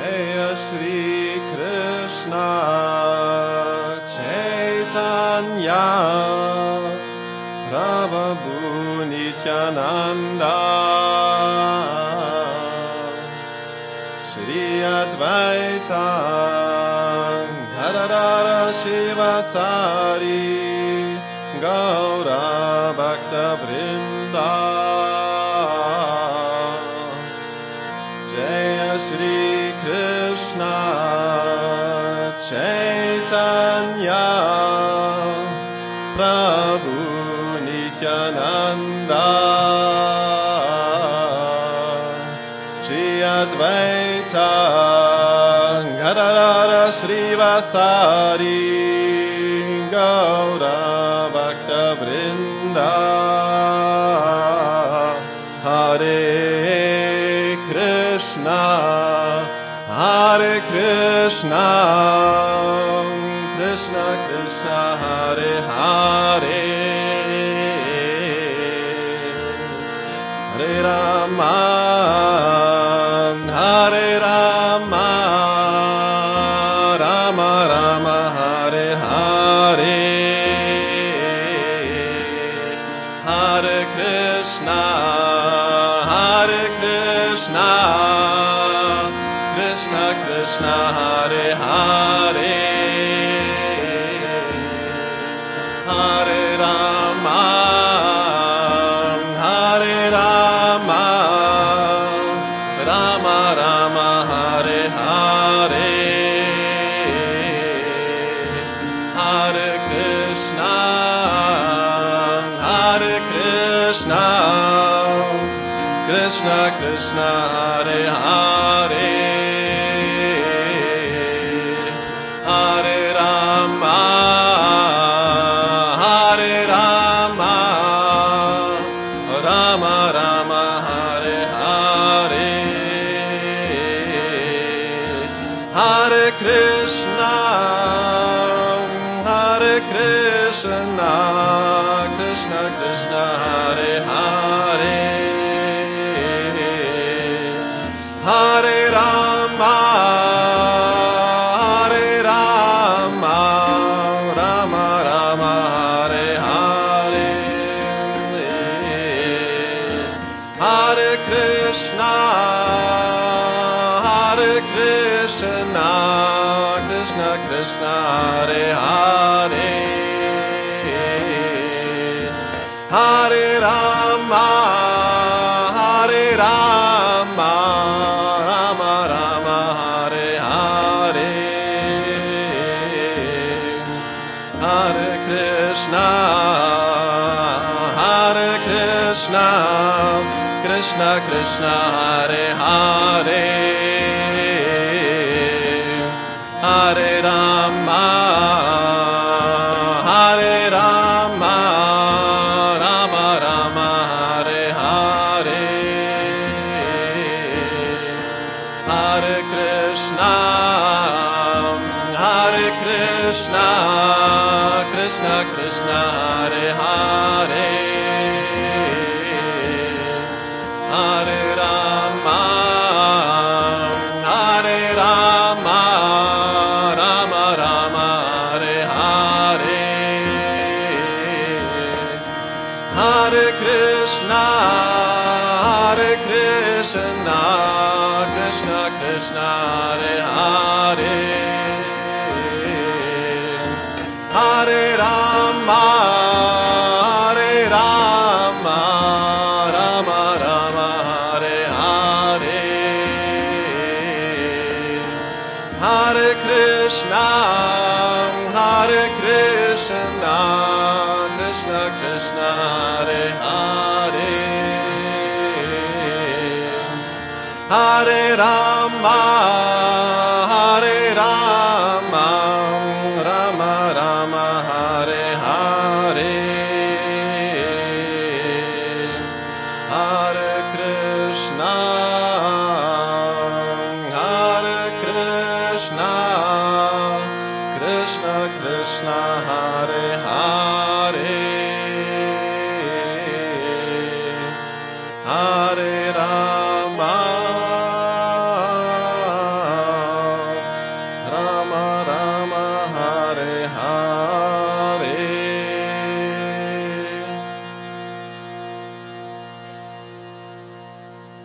Jaya Shri Krishna Chaitanya Prabhu Nityananda Shri Advaita Gadadara Shivasari Gaura Bhakta Vrinda Jaya Shri Krishna Chaitanya Prabhu Nityananda Shri Advaita Gadadara Srivasari Gaura Bhakta Vrinda Hare Krishna Hare Krishna Krishna Krishna Hare Hare Hare Rama Hare Rama Rama Rama Hare Hare Hare Krishna Hare Krishna Krishna Krishna Hare Hare Hare Rama Hare Rama Rama Rama Hare Hare Hare Krishna Hare Krishna Krishna Krishna Hare Hare Hare Rama Hare Rama Rama Rama Hare Hare Hare Krishna Hare Krishna Krishna Krishna Hare Hare Hare Rama Hare Rama Rama Rama Hare Hare Hare Krishna Hare Krishna Krishna Krishna Hare Hare Hare Rama Hare Rama Rama Rama Hare Hare Hare Krishna Hare Krishna Krishna Krishna Hare Hare Hare Rama Hare Rama Rama Rama Hare Hare Hare Krishna Hare Krishna Krishna Krishna Hare Hare Hare Rama Hare Rama Rama Rama Hare Hare Hare Krishna Hare Krishna Krishna Krishna Hare Hare Hare Rama Hare Rama Rama Rama Hare Hare Hare Krishna Hare Krishna Krishna Krishna Hare Hare Hare Rama